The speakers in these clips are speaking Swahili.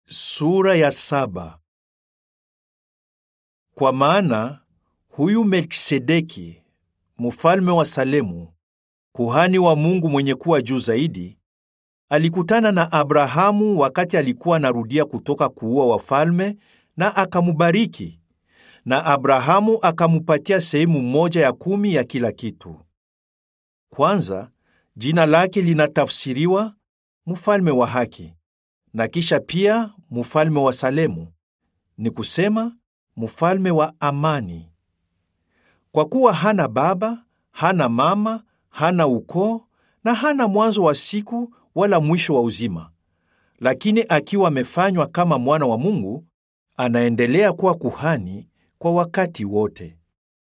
Sura ya 7. Kwa maana huyu Melkisedeki, mfalme wa Salemu, kuhani wa Mungu mwenye kuwa juu zaidi, alikutana na Abrahamu wakati alikuwa anarudia kutoka kuua wafalme na akamubariki. Na Abrahamu akamupatia sehemu 1/10 ya kila kitu. Kwanza, jina lake linatafsiriwa mfalme wa haki, na kisha pia mfalme wa Salemu, ni kusema mfalme wa amani. Kwa kuwa hana baba, hana mama, hana ukoo na hana mwanzo wa siku wala mwisho wa uzima, lakini akiwa amefanywa kama mwana wa Mungu, anaendelea kuwa kuhani kwa wakati wote.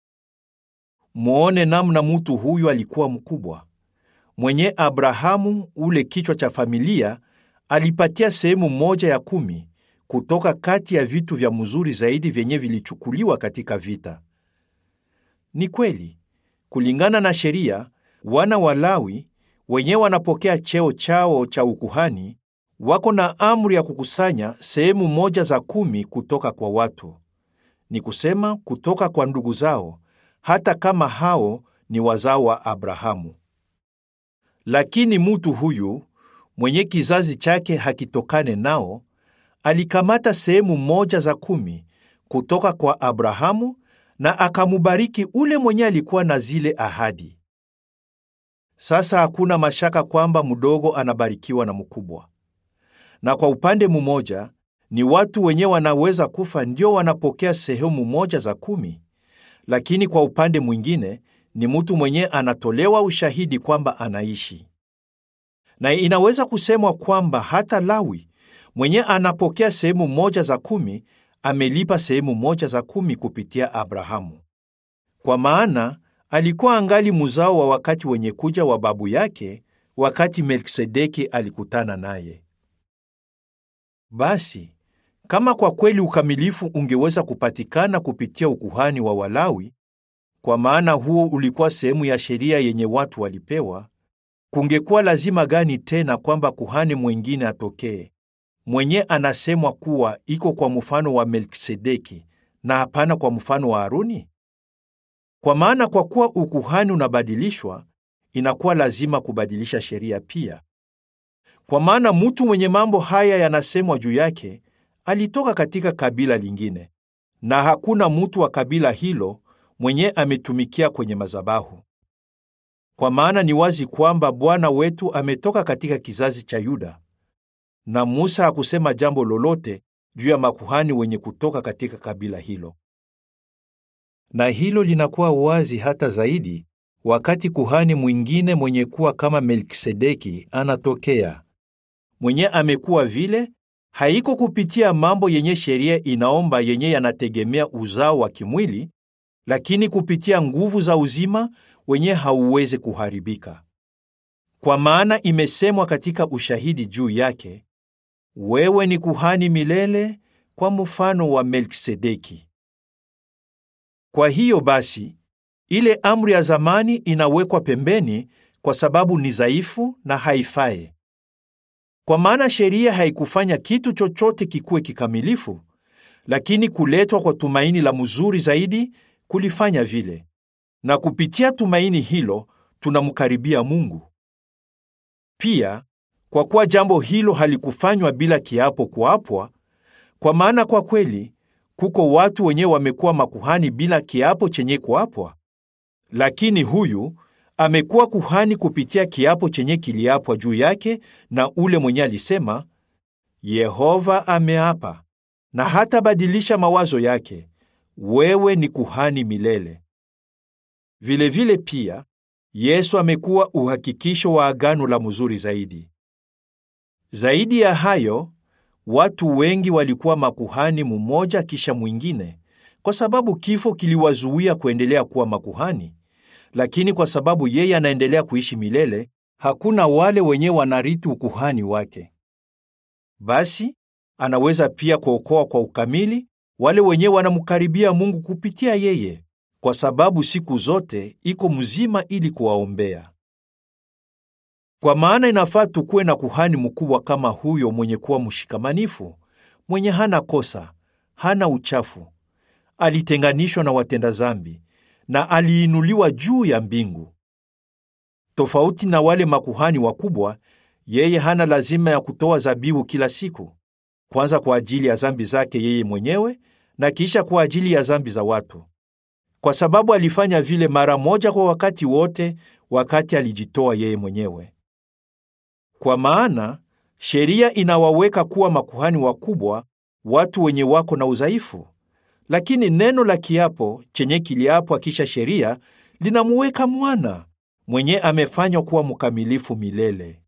Muone namna mtu huyu alikuwa mkubwa, mwenye Abrahamu, ule kichwa cha familia, alipatia sehemu 1/10 kutoka kati ya vitu vya mzuri zaidi vyenye vilichukuliwa katika vita. Ni kweli, kulingana na sheria, wana wa Lawi wenye wanapokea cheo chao cha ukuhani wako na amri ya kukusanya sehemu 1/10 kutoka kwa watu, ni kusema kutoka kwa ndugu zao, hata kama hao ni wazao wa Abrahamu. Lakini mtu huyu mwenye kizazi chake hakitokane nao alikamata sehemu 1/10 kutoka kwa Abrahamu na akamubariki ule mwenye alikuwa na zile ahadi. Sasa hakuna mashaka kwamba mdogo anabarikiwa na mkubwa. Na kwa upande mmoja, ni watu wenye wanaweza kufa ndio wanapokea sehemu 1/10, lakini kwa upande mwingine ni mtu mwenye anatolewa ushahidi kwamba anaishi. Na inaweza kusemwa kwamba hata Lawi mwenye anapokea sehemu 1/10 amelipa sehemu 1/10 kupitia Abrahamu, kwa maana alikuwa angali mzao wa wakati wenye kuja wa babu yake wakati Melkisedeki alikutana naye. Basi, kama kwa kweli ukamilifu ungeweza kupatikana kupitia ukuhani wa Walawi, kwa maana huo ulikuwa sehemu ya sheria yenye watu walipewa, kungekuwa lazima gani tena kwamba kuhani mwingine atokee, mwenye anasemwa kuwa iko kwa mfano wa Melkisedeki na hapana kwa mfano wa Haruni? Kwa maana kwa kuwa ukuhani unabadilishwa, inakuwa lazima kubadilisha sheria pia. Kwa maana mtu mwenye mambo haya yanasemwa juu yake alitoka katika kabila lingine, na hakuna mtu wa kabila hilo mwenye ametumikia kwenye madhabahu. Kwa maana ni wazi kwamba Bwana wetu ametoka katika kizazi cha Yuda, na Musa hakusema jambo lolote juu ya makuhani wenye kutoka katika kabila hilo. Na hilo linakuwa wazi hata zaidi wakati kuhani mwingine mwenye kuwa kama Melkisedeki anatokea, mwenye amekuwa vile haiko kupitia mambo yenye sheria inaomba yenye yanategemea uzao wa kimwili, lakini kupitia nguvu za uzima wenye hauwezi kuharibika. Kwa maana imesemwa katika ushahidi juu yake, wewe ni kuhani milele kwa mfano wa Melkisedeki. Kwa hiyo basi, ile amri ya zamani inawekwa pembeni kwa sababu ni dhaifu na haifai. Kwa maana sheria haikufanya kitu chochote kikuwe kikamilifu, lakini kuletwa kwa tumaini la mzuri zaidi kulifanya vile. Na kupitia tumaini hilo tunamkaribia Mungu. Pia, kwa kuwa jambo hilo halikufanywa bila kiapo kuapwa, kwa maana kwa kweli kuko watu wenye wamekuwa makuhani bila kiapo chenye kuapwa, lakini huyu amekuwa kuhani kupitia kiapo chenye kiliapwa juu yake na ule mwenye alisema, Yehova ameapa na hatabadilisha mawazo yake, wewe ni kuhani milele. Vilevile pia, Yesu amekuwa uhakikisho wa agano la mzuri zaidi. Zaidi ya hayo, watu wengi walikuwa makuhani mmoja kisha mwingine, kwa sababu kifo kiliwazuia kuendelea kuwa makuhani. Lakini kwa sababu yeye anaendelea kuishi milele, hakuna wale wenye wanarithi ukuhani wake. Basi, anaweza pia kuokoa kwa ukamili wale wenye wanamkaribia Mungu kupitia yeye, kwa sababu siku zote iko mzima ili kuwaombea. Kwa maana inafaa tukuwe na kuhani mkubwa kama huyo mwenye kuwa mshikamanifu, mwenye hana kosa, hana uchafu, alitenganishwa na watenda dhambi na aliinuliwa juu ya mbingu. Tofauti na wale makuhani wakubwa, yeye hana lazima ya kutoa dhabihu kila siku, kwanza kwa ajili ya dhambi zake yeye mwenyewe na kisha kwa ajili ya dhambi za watu, kwa sababu alifanya vile mara moja kwa wakati wote, wakati alijitoa yeye mwenyewe. Kwa maana sheria inawaweka kuwa makuhani wakubwa watu wenye wako na udhaifu, lakini neno la kiapo chenye kiliapwa kisha sheria linamuweka mwana mwenye amefanywa kuwa mkamilifu milele.